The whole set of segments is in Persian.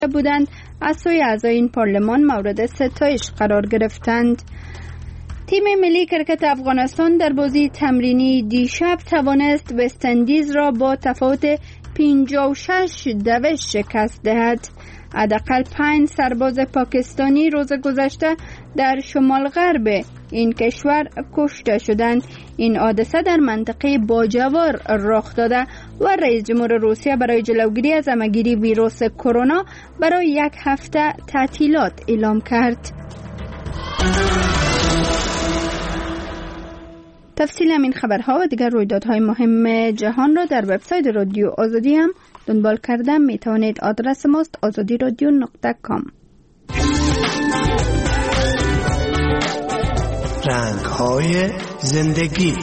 بودند از سوی اعضای این پارلمان مورد ستایش قرار گرفتند. تیم ملی کرکت افغانستان در بازی تمرینی دیشب توانست وست اندیز را با تفاوت 56 شکست دهد. حداقل 5 سرباز پاکستانی روز گذشته در شمال غرب این کشور کشته شدند. این حادثه در منطقه باجوار رخ داده و رئیس جمهور روسیه برای جلوگیری از همه‌گیری ویروس کرونا برای 1 هفته تعطیلات اعلام کرد. تفصیل همین خبرها و دیگر رویدادهای مهم جهان را در وبسایت رادیو آزادی هم دنبال کرده می توانید. آدرس ماست azadiradio.com. رنگ‌های زندگی.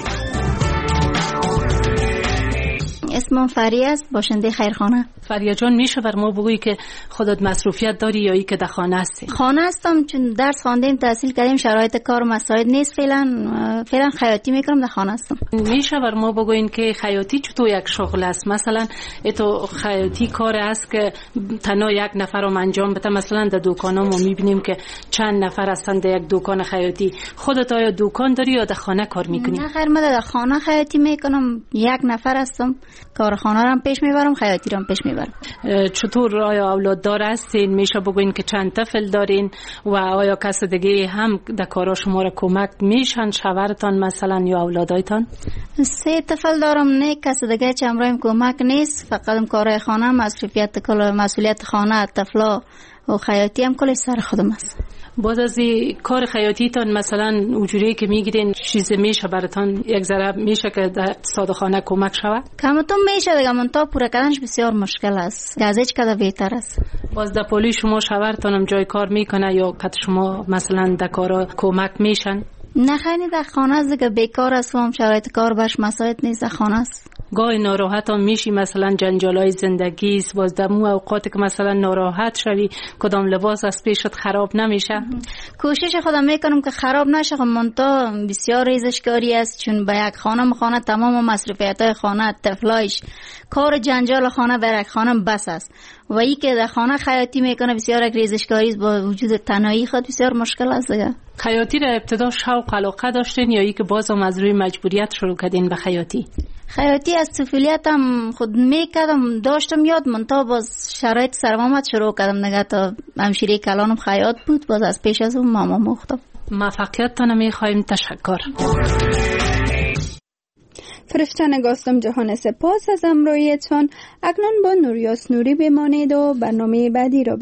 اسمم فریه است، باشنده خیرخانه. فریه جان، میشه بر ما بگویی که خودت مصروفیت داری یا ای که در خانه هستی؟ خانه هستم، چون درس خواندیم، تحصیل کردیم، شرایط کار مساعد نیست. فعلا خیاطی میکنم، در خانه هستم. میشه بر ما بگوین که خیاطی چطور یک شغل است؟ مثلا تو خیاطی کار است که تنها یک نفر رو انجام بده؟ مثلا در دکانا ما میبینیم که چند نفر هستند در یک دکان خیاطی. خودت آیا دکان داری یا در خانه کار میکنی؟ نه خیر، من در خانه خیاطی میکنم، یک نفر هستم، کار خانه رو هم پیش میبرم، خیاطی رو هم پیش میبرم. چطور آیا اولاد دار هستین؟ میشه بگوین که چند طفل دارین و آیا کس دیگه هم در کارا شما را کمک میشن؟ شوهرتان مثلا یا اولادایتان؟ 3 طفل دارم، نه کس دیگه چمرایم کمک نیست، فقط کارهای خانه، مسئولیت خانه، طفلا و خیاطی هم کلش سر خودم است. باز از کار خیاطی تان مثلا اونجوری که میگیرین چیز میشه براتان یک ذره میشه که در صادقانه کمک شود؟ کمتون میشه دیگه، من تا پوره کردنش بسیار مشکل است، از هیچ کده بهتر است. باز در پولی شما شوهرتانم جای کار میکنه یا که شما مثلا در کارا کمک میشن؟ نه خیلی در خانه است دیگه، بیکار است و هم شرایط کار باش مساعد نیست، در خانه است. گاهی ناراحت هم میشی، مثلا جنجالای زندگی است، باز در مو اوقات که مثلا ناراحت شوی کدام لباس از پیشت خراب نمیشه؟ کوشش خودم میکنم که خراب نشه، خب منتها بسیار ریزشکاری است، چون به یک خانه تمام مصرفیت‌های خانه، طفلایش، کار جنجال خانه در یک خانه بس است و ای که در خانه خیاطی میکنه بسیار یک ریزشکاری است، با وجود تنهایی خود بسیار مشکل است دیگه. خیاطی را ابتدا شوق علاقه داشتین یا ای که بازم از روی مجبوریت شروع کردین به خیاطی؟ خیاطی از طفولیتم خود میکردم، داشتم یاد، منتها باز شرایط سرم آمد شروع کردم دیگه. تا همشیره کلانم خیاط بود، باز از پیش از اون ماما مختم. موفقیتتان میخوایم. تشکر. فرشته نگاستم جهان، سپاس از همراهیتان. اکنون با نوریاس نوری بمانید و برنامه بعدی را